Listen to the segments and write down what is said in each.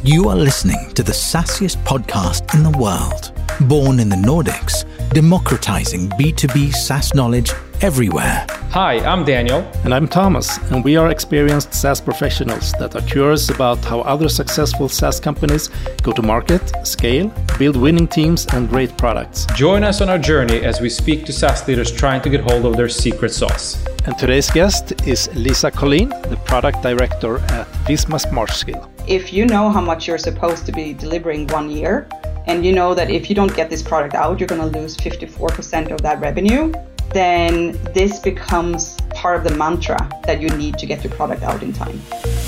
You are listening to the sassiest podcast in the world. Born in the Nordics, democratizing B2B SaaS knowledge everywhere. Hi, I'm Daniel. And I'm Thomas, and we are experienced SaaS professionals that are curious about how other successful SaaS companies go to market, scale, build winning teams, and great products. Join us on our journey as we speak to SaaS leaders trying to get hold of their secret sauce. And today's guest is Lisa Collin, the product director at Visma SmartSkill. If you know how much you're supposed to be delivering 1 year, and you know that if you don't get this product out, you're going to lose 54% of that revenue, then this becomes part of the mantra that you need to get your product out in time.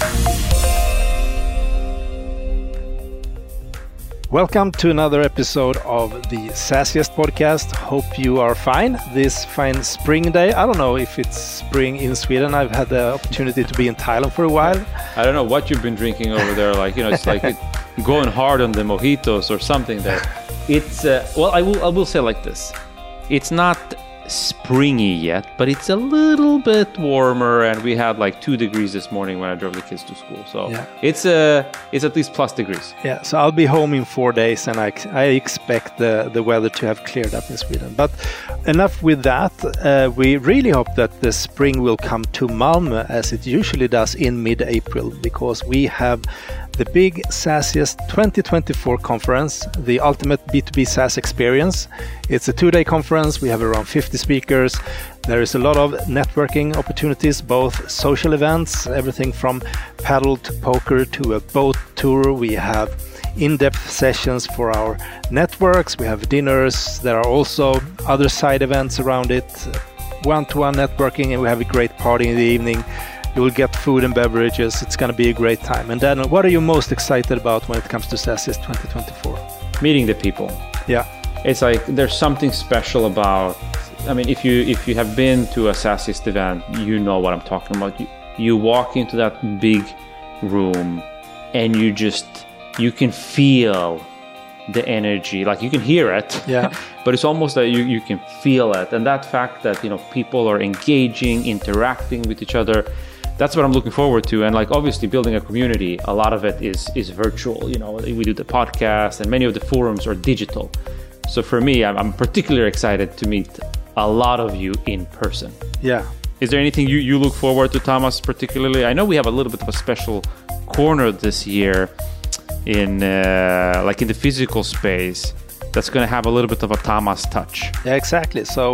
Welcome to another episode of the Sassiest podcast. Hope you are fine this fine spring day. I don't know if it's spring in Sweden. I've had the opportunity to be in Thailand for a while. I don't know what you've been drinking over there. It's like going hard on the mojitos or something there. It's, I will say like this. It's not springy yet, but it's a little bit warmer, and we had like 2 degrees this morning when I drove the kids to school. So yeah. It's at least plus degrees. Yeah, so I'll be home in 4 days, and I expect the weather to have cleared up in Sweden. But enough with that. We really hope that the spring will come to Malmö as it usually does in mid-April, because we have the big Sassiest 2024 conference, the ultimate B2B SaaS experience. It's a 2-day conference. We have around 50 speakers. There is a lot of networking opportunities, both social events, everything from paddle to poker to a boat tour. We have in-depth sessions for our networks. We have dinners. There are also other side events around it, one-to-one networking, and we have a great party in the evening. You will get food and beverages. It's going to be a great time. And Daniel, what are you most excited about when it comes to Sassiest 2024? Meeting the people. Yeah. It's like there's something special about, if you have been to a Sassiest event, you know what I'm talking about. You walk into that big room and you can feel the energy, like you can hear it, yeah. But it's almost that you can feel it. And that fact that, people are engaging, interacting with each other, that's what I'm looking forward to. And like obviously building a community, a lot of it is virtual. We do the podcast and many of the forums are digital. So for me, I'm particularly excited to meet a lot of you in person. Yeah. Is there anything you look forward to, Thomas, particularly? I know we have a little bit of a special corner this year in the physical space that's going to have a little bit of a Thomas touch. Yeah, exactly. So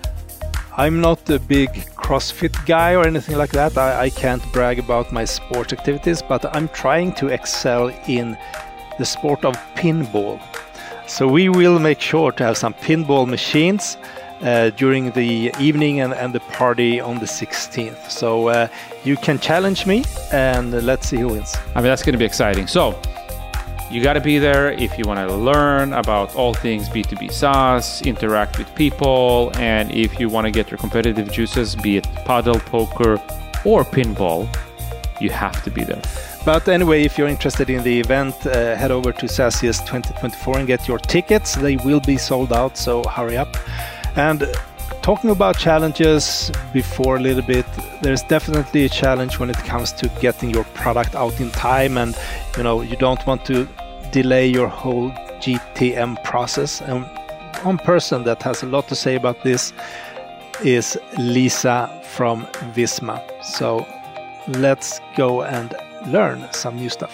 I'm not a big CrossFit guy or anything like that. I can't brag about my sport activities, but I'm trying to excel in the sport of pinball. So we will make sure to have some pinball machines during the evening and the party on the 16th. So you can challenge me and let's see who wins. That's going to be exciting. So you got to be there if you want to learn about all things B2B SaaS, interact with people, and if you want to get your competitive juices, be it paddle, poker, or pinball, you have to be there. But anyway, if you're interested in the event, head over to Sassiest 2024 and get your tickets. They will be sold out, so hurry up. And talking about challenges before a little bit, there's definitely a challenge when it comes to getting your product out in time, and you don't want to delay your whole GTM process. And one person that has a lot to say about this is Lisa from Visma. So let's go and learn some new stuff.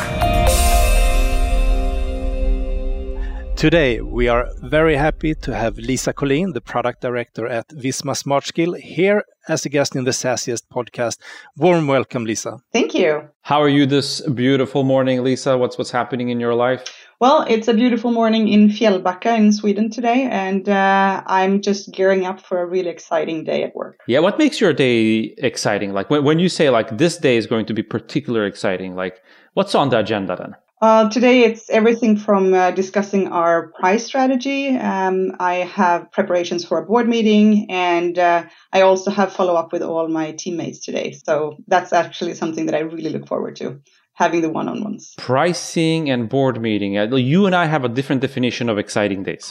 Today, we are very happy to have Lisa Collin, the product director at Visma SmartSkill, here as a guest in the Sassiest podcast. Warm welcome, Lisa. Thank you. How are you this beautiful morning, Lisa? What's happening in your life? Well, it's a beautiful morning in Fjällbacka in Sweden today, and I'm just gearing up for a really exciting day at work. Yeah, what makes your day exciting? Like when you say like this day is going to be particularly exciting, like what's on the agenda then? Today, it's everything from discussing our price strategy. I have preparations for a board meeting, and I also have follow-up with all my teammates today. So that's actually something that I really look forward to, having the one-on-ones. Pricing and board meeting. You and I have a different definition of exciting days.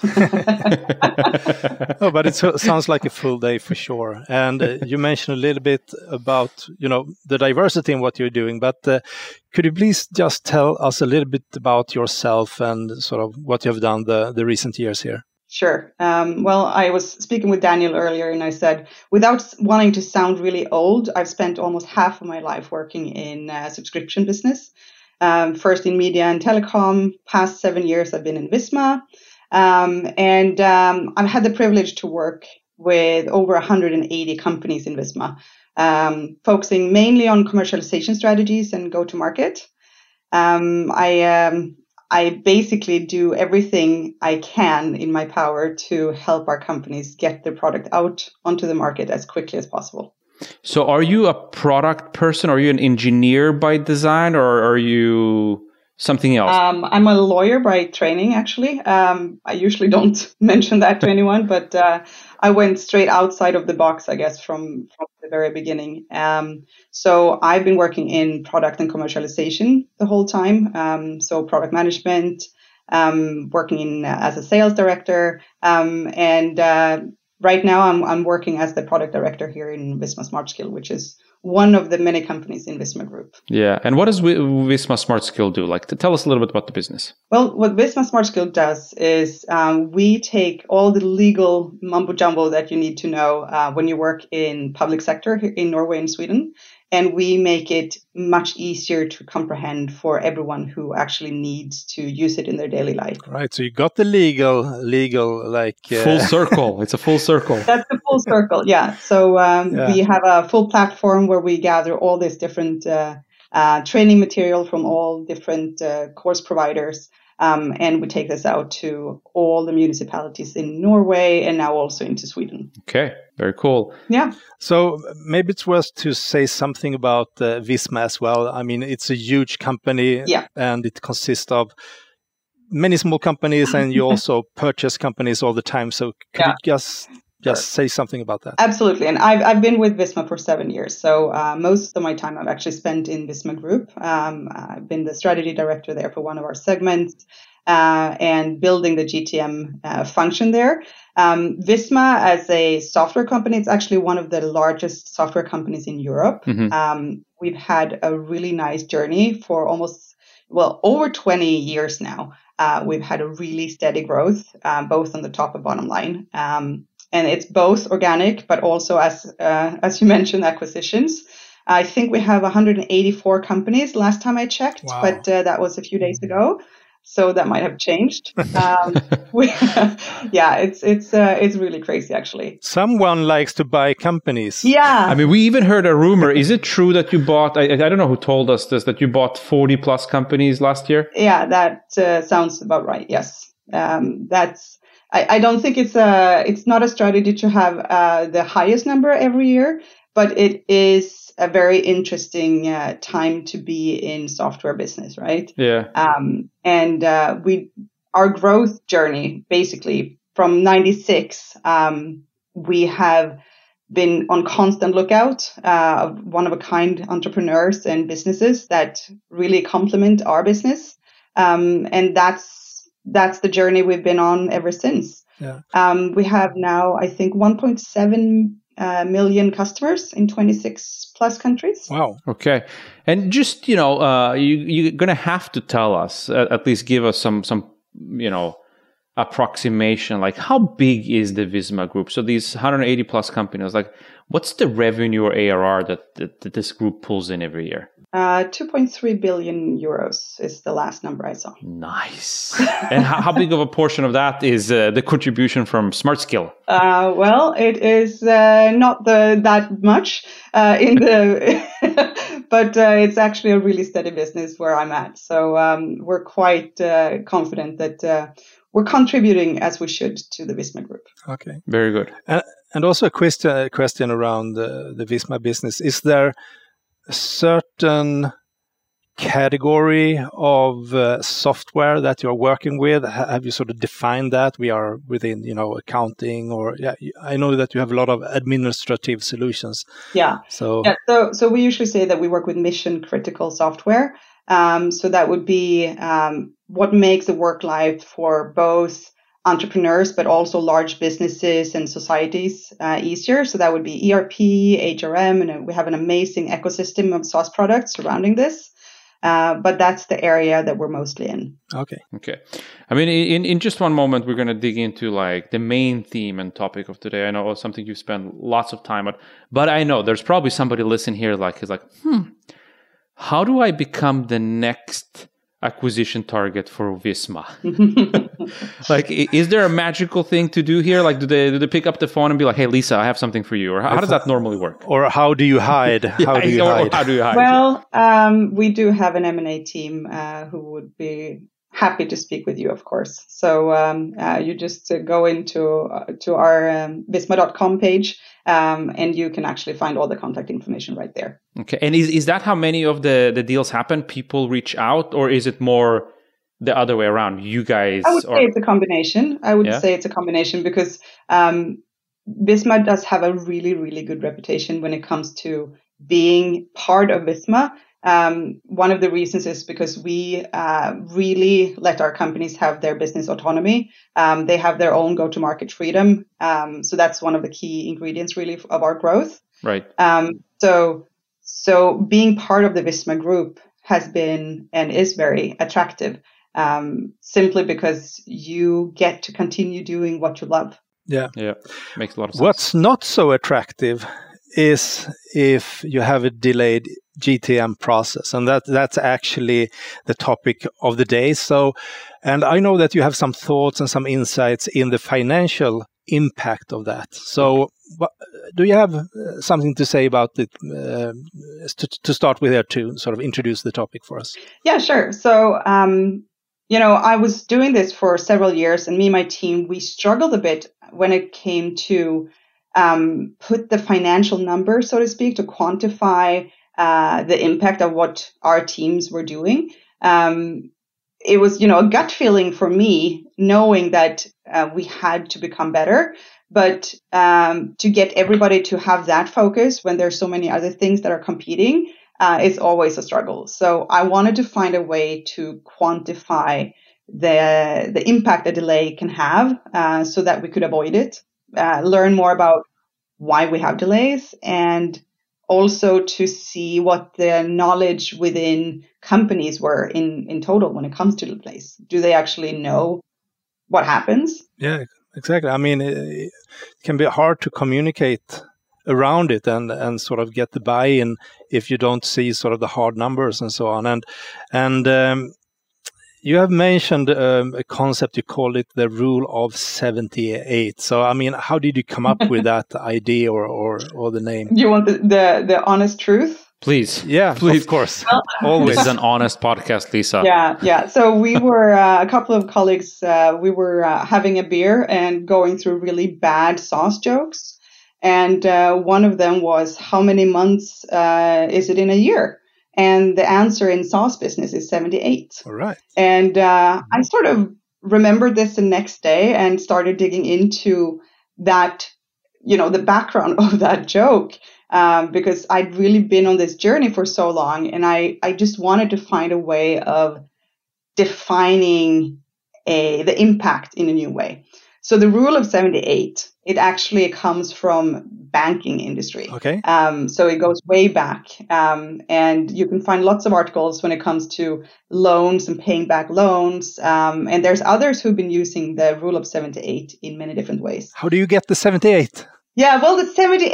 Oh, but it sounds like a full day for sure. And you mentioned a little bit about, the diversity in what you're doing. But could you please just tell us a little bit about yourself and sort of what you have done the recent years here? Sure. Well, I was speaking with Daniel earlier, and I said, without wanting to sound really old, I've spent almost half of my life working in subscription business. First in media and telecom. Past 7 years, I've been in Visma. And I've had the privilege to work with over 180 companies in Visma, focusing mainly on commercialization strategies and go-to-market. I basically do everything I can in my power to help our companies get their product out onto the market as quickly as possible. So are you a product person? Are you an engineer by design, or are you something else? I'm a lawyer by training, actually. I usually don't mention that to anyone, but I went straight outside of the box, I guess, from the very beginning. So I've been working in product and commercialization the whole time. So product management, working as a sales director, and right now I'm working as the product director here in Visma SmartSkill, which is one of the many companies in Visma Group. Yeah. And what does Visma SmartSkill do? Tell us a little bit about the business. Well, what Visma SmartSkill does is we take all the legal mumbo jumbo that you need to know when you work in public sector here in Norway and Sweden, and we make it much easier to comprehend for everyone who actually needs to use it in their daily life. Right. So you got the legal, full circle. It's a full circle. That's a full circle. Yeah. So we have a full platform where we gather all this different training material from all different course providers. And we take this out to all the municipalities in Norway and now also into Sweden. Okay, very cool. Yeah. So maybe it's worth to say something about Visma as well. I mean, it's a huge company, and it consists of many small companies, and you also purchase companies all the time. So could you just say something about that? Absolutely. And I've been with Visma for 7 years. So most of my time I've actually spent in Visma Group. I've been the strategy director there for one of our segments and building the GTM function there. Visma as a software company, it's actually one of the largest software companies in Europe. Mm-hmm. We've had a really nice journey for over 20 years now. We've had a really steady growth, both on the top and bottom line. And it's both organic, but also, as you mentioned, acquisitions. I think we have 184 companies last time I checked, but that was a few days ago, so that might have changed. It's really crazy, actually. Someone likes to buy companies. Yeah. I mean, we even heard a rumor. Is it true that you bought? I don't know who told us this. That you bought 40 plus companies last year? Yeah, that sounds about right. Yes, I don't think it's not a strategy to have the highest number every year, but it is a very interesting time to be in software business, right? Yeah. And our growth journey, basically from 96, we have been on constant lookout of one-of-a-kind entrepreneurs and businesses that really complement our business, and that's the journey we've been on ever since. Yeah. We have now, I think, 1.7 million customers in 26 plus countries. Wow. Okay. And just, you're going to have to tell us, at least give us some approximation, like how big is the Visma Group? So these 180 plus companies, like what's the revenue or ARR that this group pulls in every year? 2.3 billion euros is the last number I saw. Nice. And how big of a portion of that is the contribution from SmartSkill? Well, it is not that much but it's actually a really steady business where I'm at. So we're quite confident that we're contributing as we should to the Visma Group. Okay. Very good. And also a question around the Visma business. Is there a certain category of software that you're working with? Have you sort of defined that? We are within, accounting, or I know that you have a lot of administrative solutions. Yeah. So we usually say that we work with mission critical software. So that would be what makes the work life for both entrepreneurs, but also large businesses and societies easier. So that would be ERP, HRM, and we have an amazing ecosystem of SaaS products surrounding this. But that's the area that we're mostly in. Okay. I mean, in just one moment, we're going to dig into like the main theme and topic of today. I know it's something you've spent lots of time on, but I know there's probably somebody listening here is like, how do I become the next acquisition target for Visma? Like, is there a magical thing to do here? Like, do they pick up the phone and be like, "Hey, Lisa, I have something for you," or how does that normally work? Or how do you hide? How do you hide? Well, we do have an M&A team who would be happy to speak with you, of course. So you just go into our Visma.com page, and you can actually find all the contact information right there. Okay, and is that how many of the deals happen? People reach out, or is it more the other way around? You guys? I would say it's a combination. Because Visma does have a really, really good reputation when it comes to being part of Visma. One of the reasons is because we really let our companies have their business autonomy. They have their own go-to-market freedom. So that's one of the key ingredients really of our growth. Right. So being part of the Visma group has been and is very attractive, simply because you get to continue doing what you love. Yeah. Makes a lot of sense. What's not so attractive is if you have a delayed GTM process, and that's actually the topic of the day. So, and I know that you have some thoughts and some insights in the financial impact of that. So, do you have something to say about it to start with here to sort of introduce the topic for us? Yeah, sure. So, I was doing this for several years, and me and my team, we struggled a bit when it came to put the financial number, so to speak, to quantify the impact of what our teams were doing. It was, a gut feeling for me, knowing that we had to become better. But to get everybody to have that focus when there's so many other things that are competing is always a struggle. So I wanted to find a way to quantify the impact a delay can have so that we could avoid it, learn more about why we have delays, and also to see what the knowledge within companies were in total when it comes to delays. Do they actually know what happens? Yeah, exactly. I mean, it can be hard to communicate around it and sort of get the buy-in if you don't see sort of the hard numbers and so on. And you have mentioned a concept, you called it the rule of 78. So, I mean, how did you come up with that idea or the name? You want the honest truth? Please. Yeah, please. Of course. Always. This is an honest podcast, Lisa. Yeah. So we were, a couple of colleagues, we were having a beer and going through really bad SaaS jokes. And one of them was, how many months is it in a year? And the answer in SaaS business is 78. All right. And I sort of remembered this the next day and started digging into that, the background of that joke, because I'd really been on this journey for so long. And I just wanted to find a way of defining the impact in a new way. So the rule of 78, it actually comes from banking industry. Okay. So it goes way back. And you can find lots of articles when it comes to loans and paying back loans. And there's others who've been using the rule of 78 in many different ways. How do you get the 78? Yeah, well, the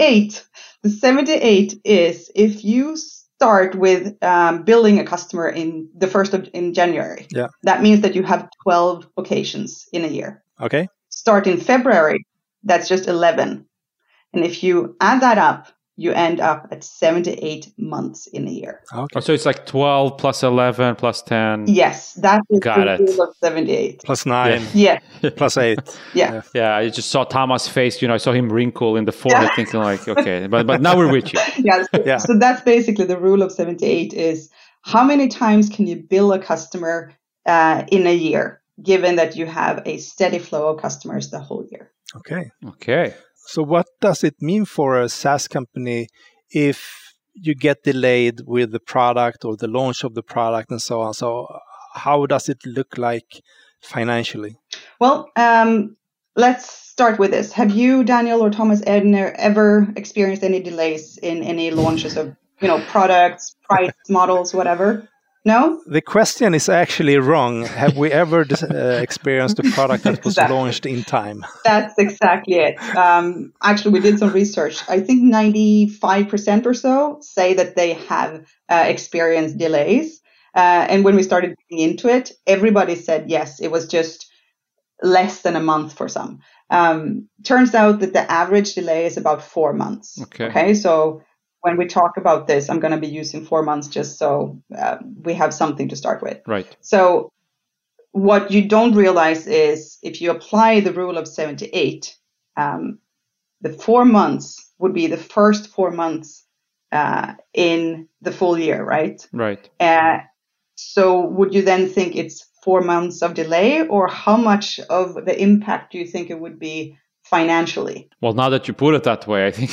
78 is if you start with billing a customer in the 1st in January. Yeah. That means that you have 12 occasions in a year. Okay. Start in February, that's just 11. And if you add that up, you end up at 78 months in a year. Okay. So it's like 12 plus 11 plus 10. Yes, that is Got the it. rule of 78. Plus 9. Yeah. Plus 8. Yeah. Yeah, I just saw Thomas' face, I saw him wrinkle in the forehead thinking like, okay, but now we're with you. Yeah. So that's basically the rule of 78 is how many times can you bill a customer in a year, given that you have a steady flow of customers the whole year? Okay. So what does it mean for a SaaS company if you get delayed with the product or the launch of the product and so on? So how does it look like financially? Well, let's start with this. Have you, Daniel or Thomas Edner, ever experienced any delays in any launches of, products, price models, whatever? No? The question is actually wrong. Have we ever experienced a product that was launched in time? That's exactly it. Actually, we did some research. I think 95% or so say that they have experienced delays. And when we started getting into it, everybody said yes, it was just less than a month for some. Turns out that the average delay is about 4 months. Okay. So when we talk about this, I'm going to be using 4 months just so we have something to start with. Right. So what you don't realize is if you apply the rule of 78, the 4 months would be the first 4 months in the full year, right? Right. So would you then think it's 4 months of delay, or how much of the impact do you think it would be financially? Well, now that you put it that way, I think...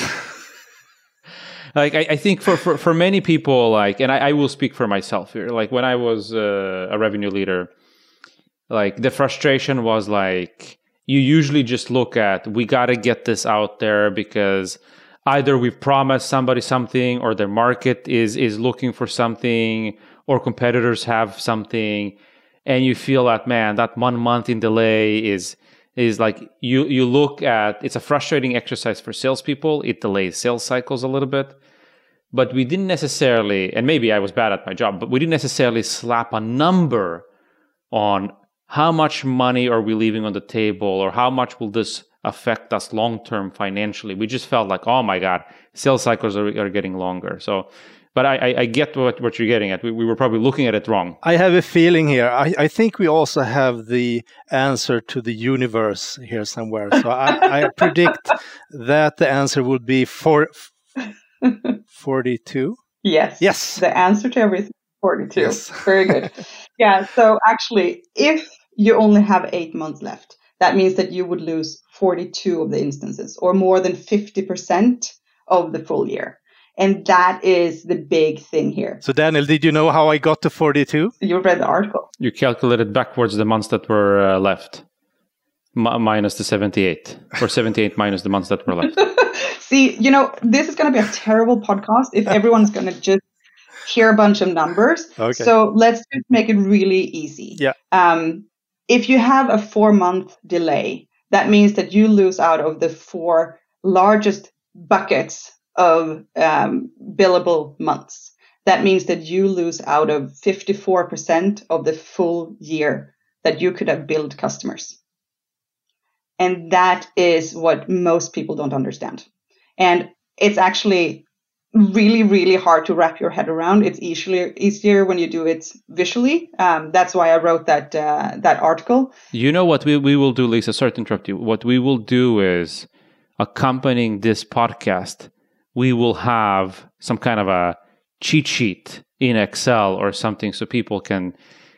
I think for many people, and I will speak for myself here, when I was a revenue leader, the frustration was you usually just look at, we got to get this out there because either we've promised somebody something, or their market is looking for something, or competitors have something, and you feel that, man, that 1 month in delay is you look at, it's a frustrating exercise for salespeople. It delays sales cycles a little bit. But we didn't necessarily, and maybe I was bad at my job, but we didn't necessarily slap a number on how much money are we leaving on the table, or how much will this affect us long-term financially. We just felt oh my God, sales cycles are getting longer. So, but I get what you're getting at. We were probably looking at it wrong. I have a feeling here. I think we also have the answer to the universe here somewhere. So I predict that the answer would be 42. Yes. The answer to everything is 42. Yes. Very good. Yeah. So actually, if you only have 8 months left, that means that you would lose 42 of the instances, or more than 50% of the full year. And that is the big thing here. So Daniel, did you know how I got to 42? You read the article. You calculated backwards the months that were left, minus the 78, or 78 minus the months that were left. See, this is going to be a terrible podcast if everyone's going to just hear a bunch of numbers. Okay. So let's just make it really easy. Yeah. If you have a 4-month delay, that means that you lose out of the 4 largest buckets of billable months. That means that you lose out of 54% of the full year that you could have billed customers. And that is what most people don't understand. And it's actually really, really hard to wrap your head around. It's easier when you do it visually. That's why I wrote that article. You know what we will do, Lisa? Sorry to interrupt you. What we will do is, accompanying this podcast, we will have some kind of a cheat sheet in Excel or something, so people can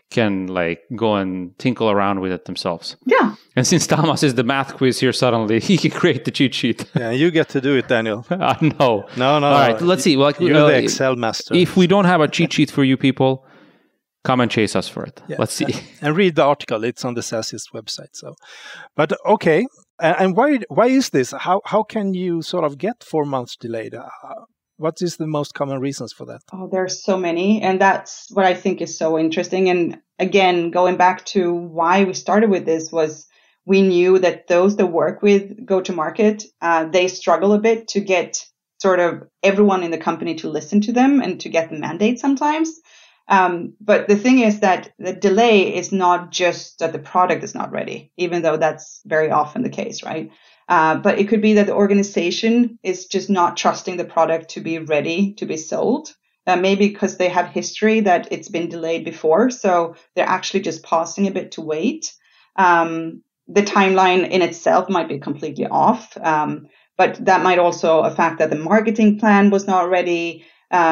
go and tinkle around with it themselves. Yeah. And since Thomas is the math quiz here, suddenly he can create the cheat sheet. Yeah, you get to do it, Daniel. No. All right, let's see. You're the Excel master. If we don't have a cheat sheet for you people, come and chase us for it. Yeah. Let's see. And read the article. It's on the SaaSiest website. But okay. And why is this? How can you sort of get 4 months delayed? What is the most common reasons for that? Oh, there's so many. And that's what I think is so interesting. And again, going back to why we started with this was we knew that those that work with go-to-market, they struggle a bit to get sort of everyone in the company to listen to them and to get the mandate sometimes. But the thing is that the delay is not just that the product is not ready, even though that's very often the case, right? But it could be that the organization is just not trusting the product to be ready to be sold. Maybe because they have history that it's been delayed before. So they're actually just pausing a bit to wait. The timeline in itself might be completely off. But that might also affect that the marketing plan was not ready.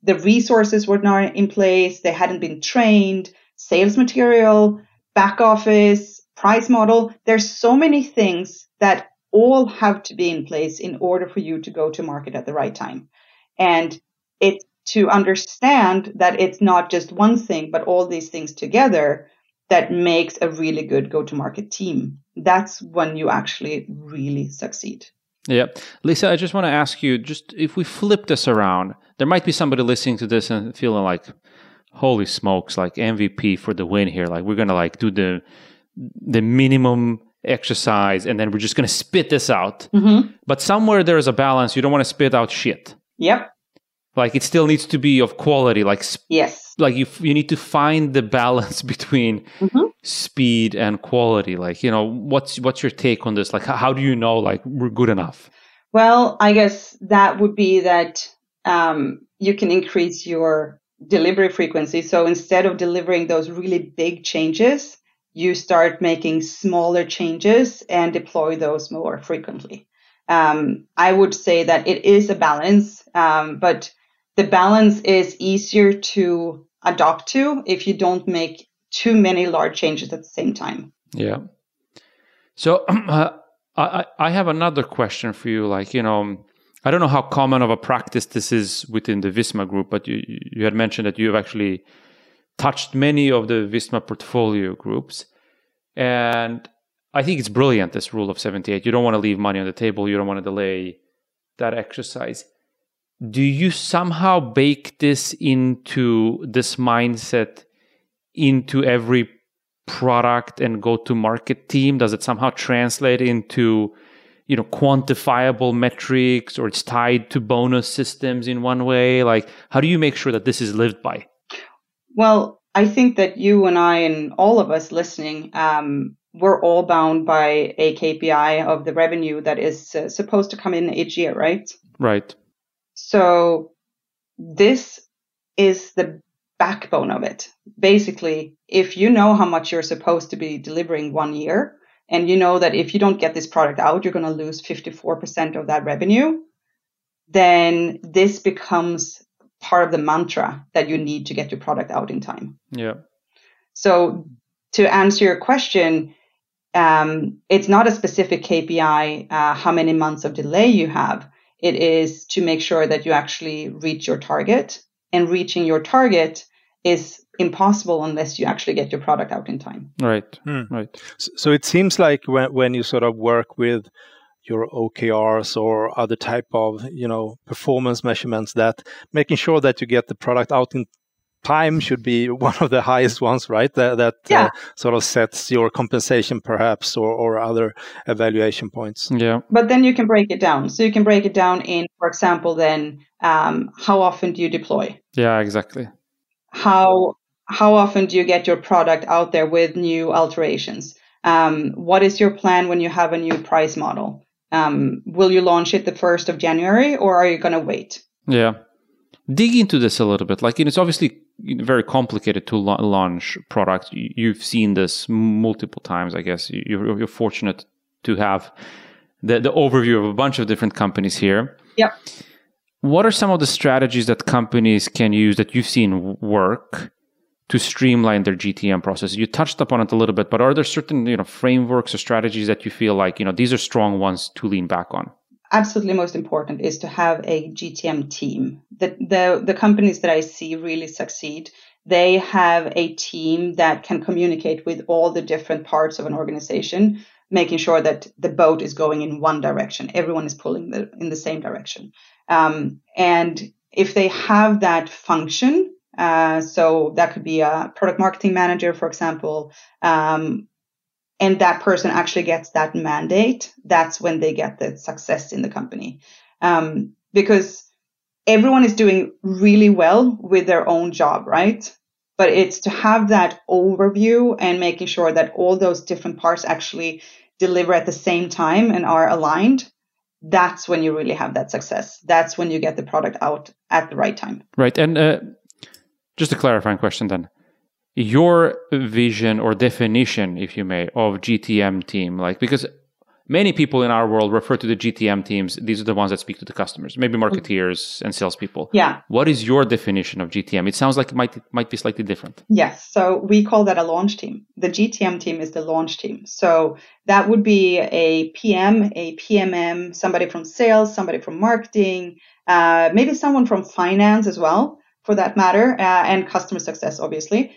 the resources were not in place, they hadn't been trained, sales material, back office, price model. There's so many things that all have to be in place in order for you to go to market at the right time. And it's to understand that it's not just one thing, but all these things together that makes a really good go-to-market team. That's when you actually really succeed. Yeah. Lisa, I just want to ask you, just if we flip this around, there might be somebody listening to this and feeling like, holy smokes, like MVP for the win here. Like we're going to like do the minimum exercise and then we're just going to spit this out. Mm-hmm. But somewhere there is a balance. You don't want to spit out shit. Yep. Like it still needs to be of quality. Like yes. Like you need to find the balance between speed and quality. Like, you know, what's your take on this? Like, how do you know like we're good enough? Well, I guess that would be that you can increase your delivery frequency. So instead of delivering those really big changes, you start making smaller changes and deploy those more frequently. I would say that it is a balance, but the balance is easier to adopt to if you don't make too many large changes at the same time. Yeah. So I have another question for you. Like, you know, I don't know how common of a practice this is within the Visma group, but you had mentioned that you have actually touched many of the Visma portfolio groups. And I think it's brilliant, this rule of 78. You don't want to leave money on the table. You don't want to delay that exercise. Do you somehow bake this into this mindset into every product and go-to-market team? Does it somehow translate into, you know, quantifiable metrics, or it's tied to bonus systems in one way? Like, how do you make sure that this is lived by? Well, I think that you and I and all of us listening, we're all bound by a KPI of the revenue that is supposed to come in each year, right? Right. So this is the backbone of it. Basically, if you know how much you're supposed to be delivering 1 year, and you know that if you don't get this product out, you're going to lose 54% of that revenue, then this becomes part of the mantra that you need to get your product out in time. Yeah. So to answer your question, it's not a specific KPI, how many months of delay you have. It is to make sure that you actually reach your target, and reaching your target is impossible unless you actually get your product out in time. Right. Right. So it seems like when you sort of work with your OKRs or other type of, you know, performance measurements, that making sure that you get the product out in time should be one of the highest ones, right? That sort of sets your compensation perhaps or other evaluation points. Yeah. But then you can break it down. So you can break it down in, for example, then how often do you deploy? Yeah, exactly. How often do you get your product out there with new alterations? What is your plan when you have a new price model? Will you launch it the 1st of January, or are you going to wait? Yeah. Dig into this a little bit. Like, it's obviously very complicated to launch products. You've seen this multiple times, I guess. You're fortunate to have the overview of a bunch of different companies here. Yep. What are some of the strategies that companies can use that you've seen work to streamline their GTM process? You touched upon it a little bit, but are there certain, you know, frameworks or strategies that you feel like, you know, these are strong ones to lean back on? Absolutely most important is to have a GTM team. The companies that I see really succeed, they have a team that can communicate with all the different parts of an organization, making sure that the boat is going in one direction. Everyone is pulling in the same direction. And if they have that function, so that could be a product marketing manager, for example, and that person actually gets that mandate, that's when they get the success in the company. Because everyone is doing really well with their own job, right? But it's to have that overview and making sure that all those different parts actually deliver at the same time and are aligned. That's when you really have that success. That's when you get the product out at the right time. Right. And just a clarifying question then. Your vision or definition, if you may, of GTM team, like, because many people in our world refer to the GTM teams. These are the ones that speak to the customers, maybe marketeers and salespeople. Yeah. What is your definition of GTM? It sounds like it might be slightly different. Yes. So we call that a launch team. The GTM team is the launch team. So that would be a PM, a PMM, somebody from sales, somebody from marketing, maybe someone from finance as well, for that matter, and customer success, obviously.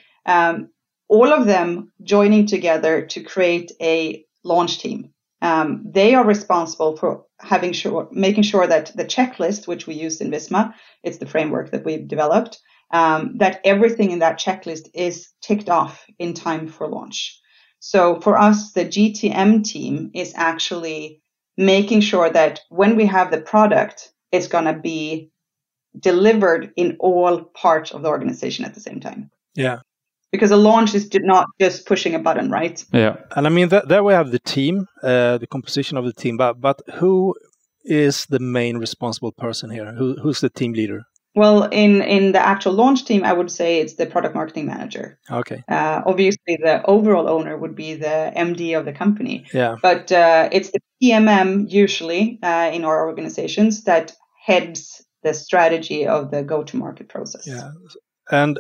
All of them joining together to create a launch team. They are responsible for making sure that the checklist, which we used in Visma, it's the framework that we've developed, that everything in that checklist is ticked off in time for launch. So for us, the GTM team is actually making sure that when we have the product, it's going to be delivered in all parts of the organization at the same time. Yeah. Because a launch is not just pushing a button, right? Yeah. And I mean, there we have the team, the composition of the team, but who is the main responsible person here? Who's the team leader? Well, in the actual launch team, I would say it's the product marketing manager. Okay. Obviously, the overall owner would be the MD of the company. Yeah. But it's the PMM usually in our organizations that heads the strategy of the go-to-market process. Yeah. And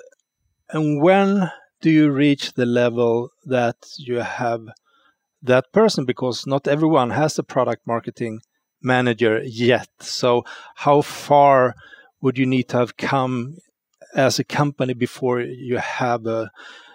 when do you reach the level that you have that person? Because not everyone has a product marketing manager yet. So how far would you need to have come as a company before you have a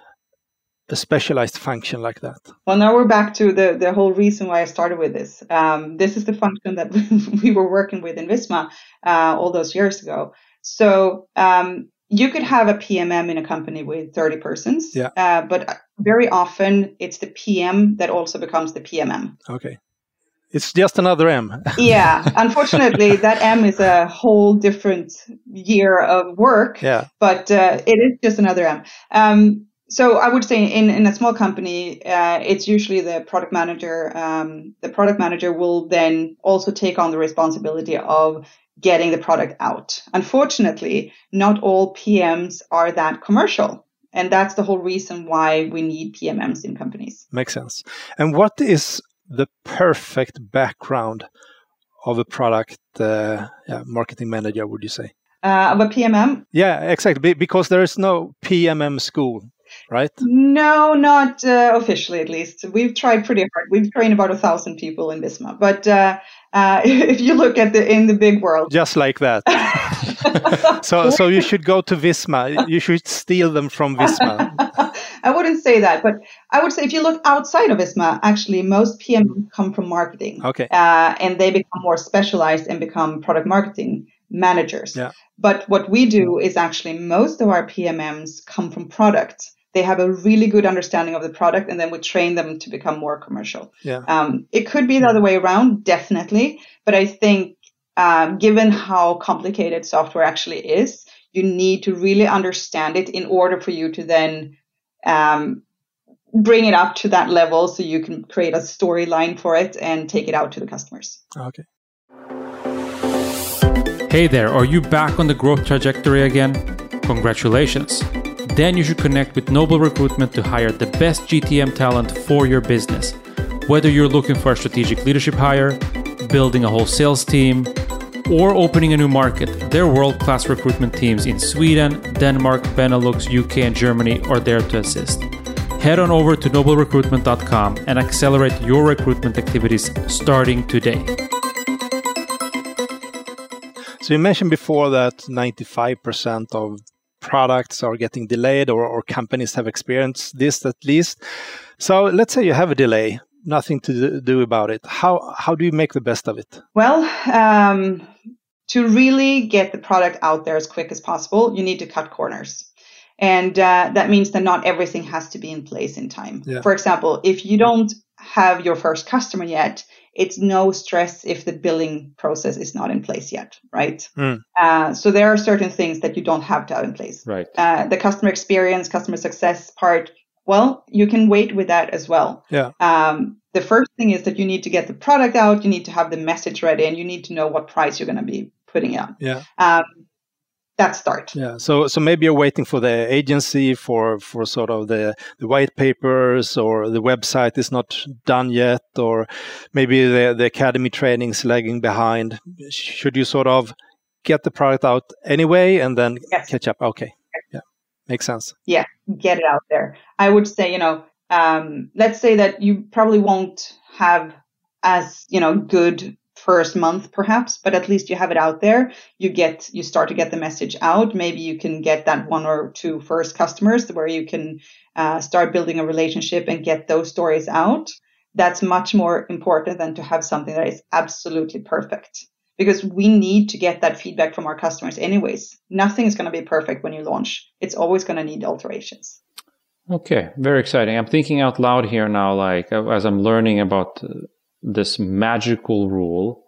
specialized function like that? Well, now we're back to the whole reason why I started with this. This is the function that we were working with in Visma all those years ago. So you could have a PMM in a company with 30 persons, but very often it's the PM that also becomes the PMM. Okay. It's just another M. Yeah. Unfortunately, that M is a whole different year of work, but it is just another M. So I would say in a small company, it's usually the product manager. The product manager will then also take on the responsibility of getting the product out. Unfortunately, not all PMs are that commercial. And that's the whole reason why we need PMMs in companies. Makes sense. And what is the perfect background of a product marketing manager, would you say? Of a PMM? Yeah, exactly. Because there is no PMM school, right? No, not officially, at least. We've tried pretty hard. We've trained about 1,000 people in Visma. But if you look at in the big world, just like that. So you should go to Visma. You should steal them from Visma. I wouldn't say that, but I would say if you look outside of Visma, actually most PMs come from marketing. Okay. And they become more specialized and become product marketing managers. Yeah. But what we do is actually most of our PMMs come from products. They have a really good understanding of the product, and then we train them to become more commercial. Yeah. It could be the other way around, definitely. But I think given how complicated software actually is, you need to really understand it in order for you to then bring it up to that level so you can create a storyline for it and take it out to the customers. Okay. Hey there, are you back on the growth trajectory again? Congratulations. Then you should connect with Noble Recruitment to hire the best GTM talent for your business. Whether you're looking for a strategic leadership hire, building a whole sales team, or opening a new market, their world-class recruitment teams in Sweden, Denmark, Benelux, UK, and Germany are there to assist. Head on over to noblerecruitment.com and accelerate your recruitment activities starting today. So you mentioned before that 95% of products are getting delayed, or companies have experienced this at least. So let's say you have a delay, nothing to do about it. How do you make the best of it? Well, to really get the product out there as quick as possible, you need to cut corners. And that means that not everything has to be in place in time. Yeah. For example, if you don't have your first customer yet, it's no stress if the billing process is not in place yet, right? So there are certain things that you don't have to have in place. Right. The customer experience, customer success part, well, you can wait with that as well. Yeah. The first thing is that you need to get the product out, you need to have the message ready, and you need to know what price you're going to be putting out. Yeah. that start. Yeah. So maybe you're waiting for the agency for sort of the white papers, or the website is not done yet, or maybe the academy training is lagging behind. Should you sort of get the product out anyway and then catch up? Okay. Yeah. Makes sense. Yeah. Get it out there. I would say, let's say that you probably won't have as, good first month perhaps, but at least you have it out there. You start to get the message out. Maybe you can get that 1 or 2 first customers where you can start building a relationship and get those stories out. That's much more important than to have something that is absolutely perfect, because we need to get that feedback from our customers anyways. Nothing is going to be perfect when you launch. It's always going to need alterations. Okay, very exciting. I'm thinking out loud here now, like as I'm learning about this magical rule.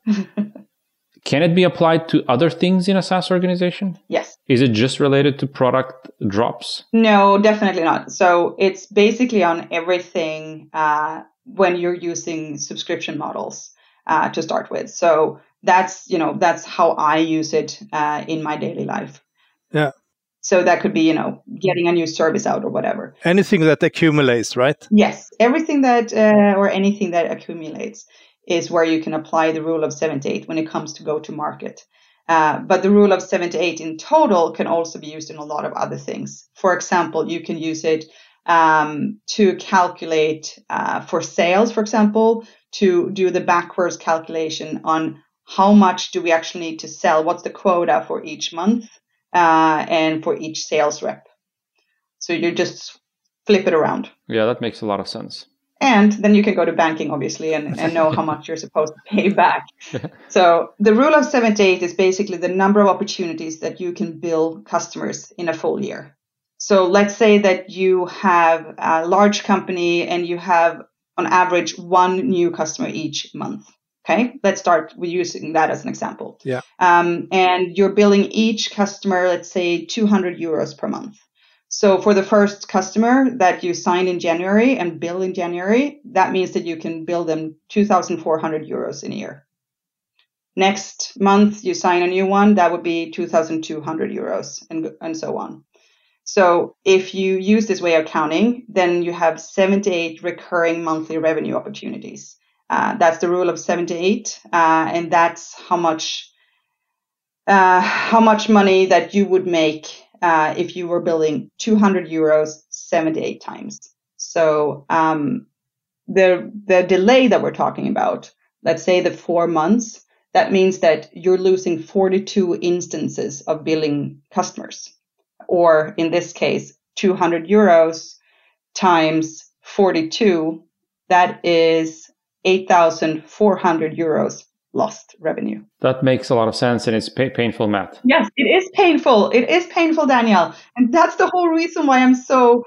Can it be applied to other things in a SaaS organization? Yes. Is it just related to product drops? No, definitely not. So it's basically on everything when you're using subscription models to start with. So that's how I use it in my daily life. Yeah. So that could be, getting a new service out or whatever. Anything that accumulates, right? Yes. Everything that, or anything that accumulates is where you can apply the rule of 7-8 when it comes to go to market. But the rule of 7-8 in total can also be used in a lot of other things. For example, you can use it to calculate for sales, for example, to do the backwards calculation on how much do we actually need to sell, what's the quota for each month. And for each sales rep. So you just flip it around. Yeah, that makes a lot of sense. And then you can go to banking, obviously, and know how much you're supposed to pay back. So the rule of 7-8 is basically the number of opportunities that you can bill customers in a full year. So let's say that you have a large company and you have on average 1 new customer each month. Okay, let's start with using that as an example. Yeah. And you're billing each customer, let's say 200 euros per month. So for the first customer that you sign in January and bill in January, that means that you can bill them 2,400 euros in a year. Next month, you sign a new one, that would be 2,200 euros and so on. So if you use this way of counting, then you have 7-8 recurring monthly revenue opportunities. That's the rule of 7-8, and that's how much money that you would make if you were billing 200 euros 7-8 times. So the delay that we're talking about, let's say the 4 months, that means that you're losing 42 instances of billing customers, or in this case, 200 euros times 42. That is 8,400 euros lost revenue. That makes a lot of sense, and it's painful math. Yes, it is painful. It is painful, Daniel. And that's the whole reason why I'm so,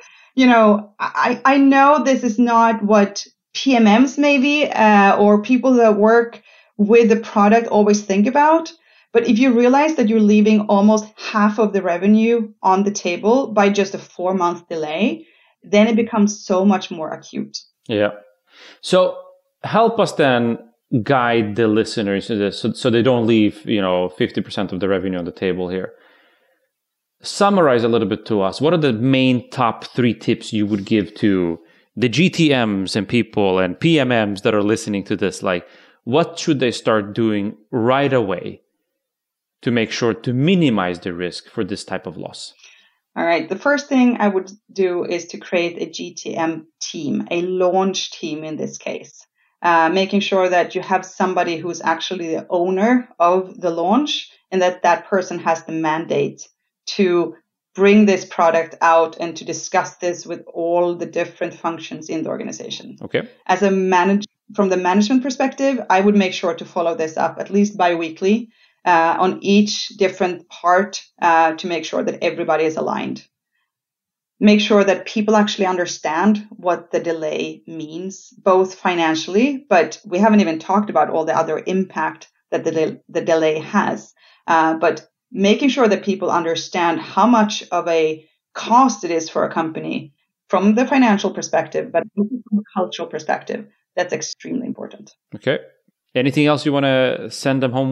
I know this is not what PMMs maybe, or people that work with the product always think about. But if you realize that you're leaving almost half of the revenue on the table by just a 4-month delay, then it becomes so much more acute. Yeah. So help us then guide the listeners to this so they don't leave, 50% of the revenue on the table here. Summarize a little bit to us. What are the main top 3 tips you would give to the GTMs and people and PMMs that are listening to this? Like, what should they start doing right away to make sure to minimize the risk for this type of loss? All right. The first thing I would do is to create a GTM team, a launch team in this case, making sure that you have somebody who's actually the owner of the launch and that person has the mandate to bring this product out and to discuss this with all the different functions in the organization. Okay. From the management perspective, I would make sure to follow this up at least bi-weekly on each different part to make sure that everybody is aligned. Make sure that people actually understand what the delay means, both financially, but we haven't even talked about all the other impact that the delay has. But making sure that people understand how much of a cost it is for a company from the financial perspective, but from a cultural perspective, that's extremely important. Okay. Anything else you want to send them home with?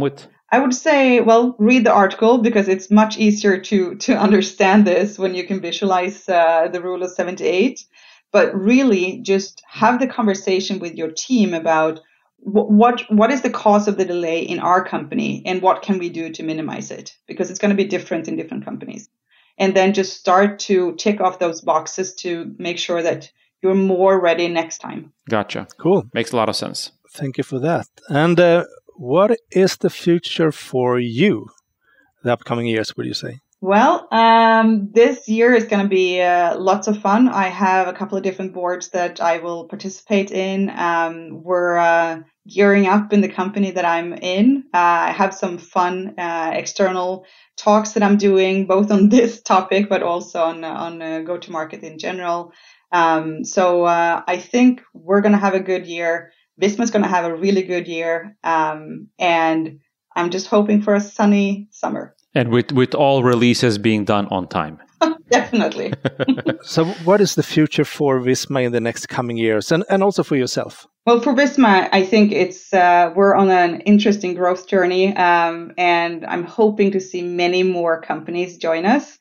I would say, well, read the article because it's much easier to understand this when you can visualize the rule of 78. But really just have the conversation with your team about what is the cause of the delay in our company and what can we do to minimize it? Because it's going to be different in different companies. And then just start to tick off those boxes to make sure that you're more ready next time. Gotcha. Cool. Makes a lot of sense. Thank you for that. And what is the future for you, the upcoming years, would you say? Well, this year is going to be lots of fun. I have a couple of different boards that I will participate in. We're gearing up in the company that I'm in. I have some fun external talks that I'm doing, both on this topic, but also on go-to-market in general. So I think we're going to have a good year. Visma's going to have a really good year. And I'm just hoping for a sunny summer. And with all releases being done on time. Definitely. So what is the future for Visma in the next coming years and also for yourself? Well, for Visma, I think it's we're on an interesting growth journey, and I'm hoping to see many more companies join us.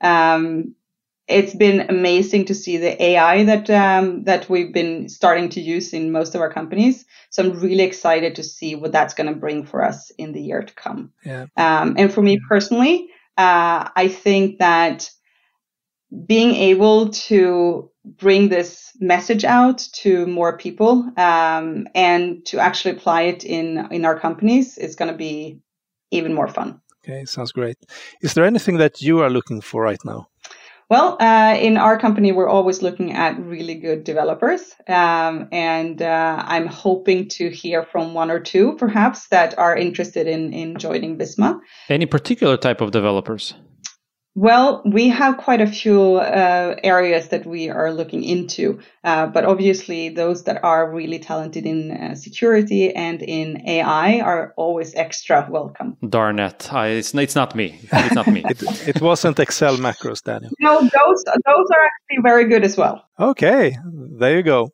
It's been amazing to see the AI that we've been starting to use in most of our companies. So I'm really excited to see what that's going to bring for us in the year to come. Yeah. And for me personally, I think that being able to bring this message out to more people and to actually apply it in our companies is going to be even more fun. Okay, sounds great. Is there anything that you are looking for right now? Well, in our company, we're always looking at really good developers. And I'm hoping to hear from one or two, perhaps, that are interested in joining Visma. Any particular type of developers? Well, we have quite a few areas that we are looking into, but obviously those that are really talented in security and in AI are always extra welcome. Darn it. It's not me. It's not me. It wasn't Excel macros, Daniel. No, those are actually very good as well. Okay, there you go.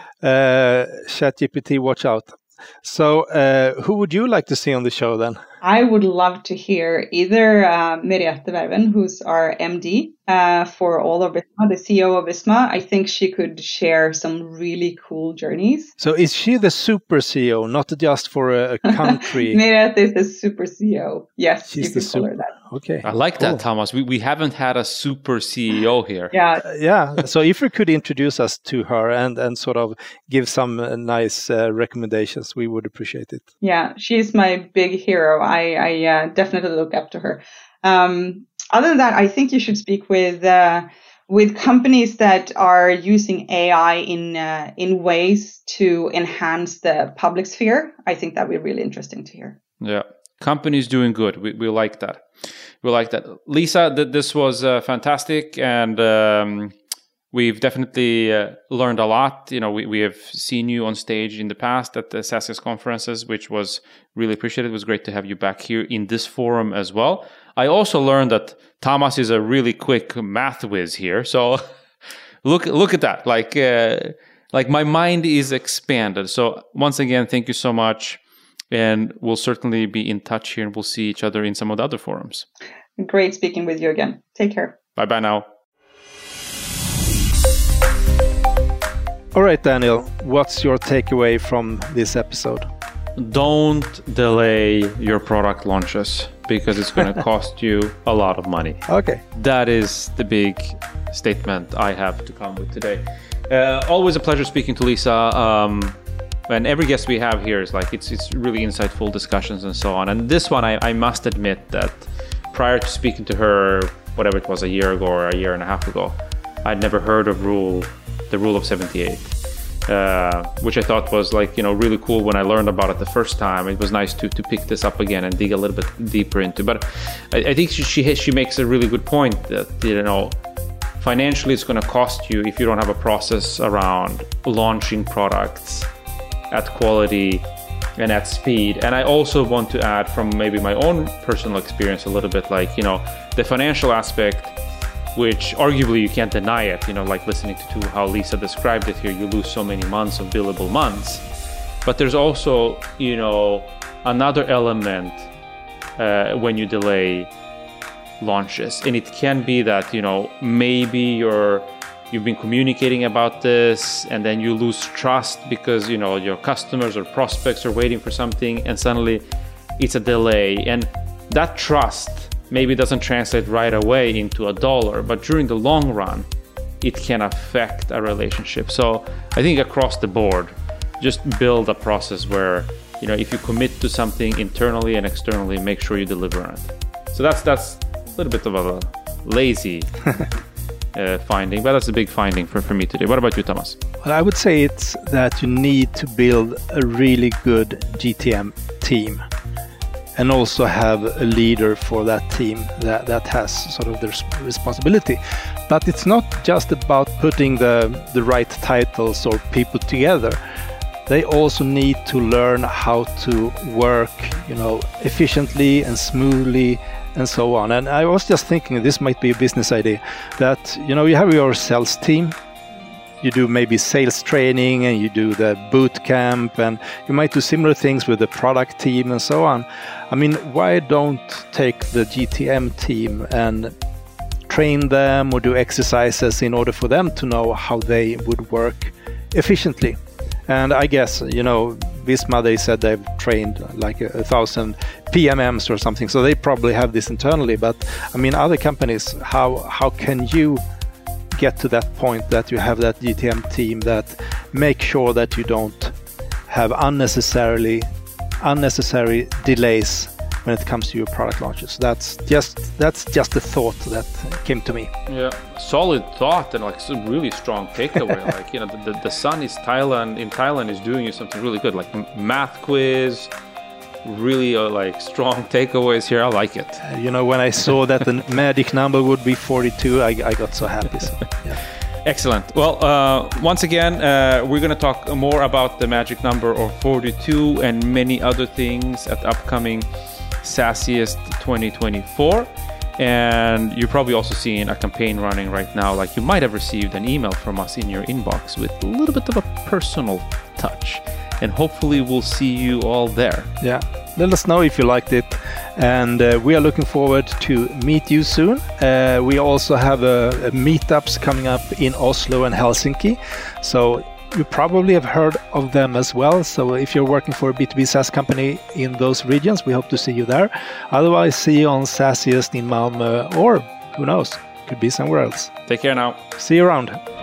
ChatGPT, watch out. So who would you like to see on the show then? I would love to hear either Merete Verven, who's our MD for all of Visma, the CEO of Visma. I think she could share some really cool journeys. So is she the super CEO, not just for a country? Merete is the super CEO. Yes, she's you can call her that. Okay. I like that, Thomas. We haven't had a super CEO here. Yeah. So if you could introduce us to her and sort of give some nice recommendations, we would appreciate it. Yeah, she's my big hero. I definitely look up to her. Other than that, I think you should speak with companies that are using AI in ways to enhance the public sphere. I think that would be really interesting to hear. Yeah, companies doing good. We like that. We like that. Lisa, this was fantastic, and we've definitely learned a lot. You know, we have seen you on stage in the past at the SaaScast conferences, which was really appreciated. It was great to have you back here in this forum as well. I also learned that Thomas is a really quick math whiz here. So look at that. Like my mind is expanded. So once again, thank you so much. And we'll certainly be in touch here, and we'll see each other in some of the other forums. Great speaking with you again. Take care. Bye-bye now. All right, Daniel, what's your takeaway from this episode? Don't delay your product launches because it's going to cost you a lot of money. Okay. That is the big statement I have to come with today. Always a pleasure speaking to Lisa. And every guest we have here is like, it's really insightful discussions and so on. And this one, I must admit that prior to speaking to her, whatever it was, a year ago or a year and a half ago, I'd never heard of the rule of 78, which I thought was really cool when I learned about it the first time. It was nice to pick this up again and dig a little bit deeper into. But I think she makes a really good point that, financially it's going to cost you if you don't have a process around launching products at quality and at speed. And I also want to add from maybe my own personal experience a little bit, the financial aspect, which arguably you can't deny it, like listening to how Lisa described it here, you lose so many months of billable months. But there's also, another element when you delay launches. And it can be that, maybe you've been communicating about this and then you lose trust because, your customers or prospects are waiting for something and suddenly it's a delay. And that trust maybe doesn't translate right away into $1, but during the long run, it can affect a relationship. So I think across the board, just build a process where, if you commit to something internally and externally, make sure you deliver on it. So that's a little bit of a lazy finding, but that's a big finding for me today. What about you, Thomas? Well, I would say it's that you need to build a really good GTM team and also have a leader for that team that has sort of the responsibility. But it's not just about putting the right titles or people together. They also need to learn how to work, efficiently and smoothly and so on. And I was just thinking this might be a business idea that, you have your sales team, you do maybe sales training and you do the boot camp, and you might do similar things with the product team and so on. I mean, why don't take the GTM team and train them or do exercises in order for them to know how they would work efficiently? And I guess, Visma, they said they've trained like 1,000 PMMs or something, so they probably have this internally. But I mean, other companies, how can you get to that point that you have that GTM team that make sure that you don't have unnecessary delays when it comes to your product launches? That's just a thought that came to me. Yeah, solid thought and like a really strong takeaway. Like the sun is in Thailand is doing you something really good, like math quiz. Really strong takeaways here. I like it. When I saw that the magic number would be 42, I got so happy. So, yeah. Excellent. Well, once again, we're going to talk more about the magic number of 42 and many other things at the upcoming SaaSiest 2024. And you're probably also seeing a campaign running right now. Like you might have received an email from us in your inbox with a little bit of a personal touch. And hopefully we'll see you all there. Yeah, let us know if you liked it. And we are looking forward to meet you soon. We also have meetups coming up in Oslo and Helsinki. So you probably have heard of them as well. So if you're working for a B2B SaaS company in those regions, we hope to see you there. Otherwise, see you on SaaSiest in Malmö, or who knows, could be somewhere else. Take care now. See you around.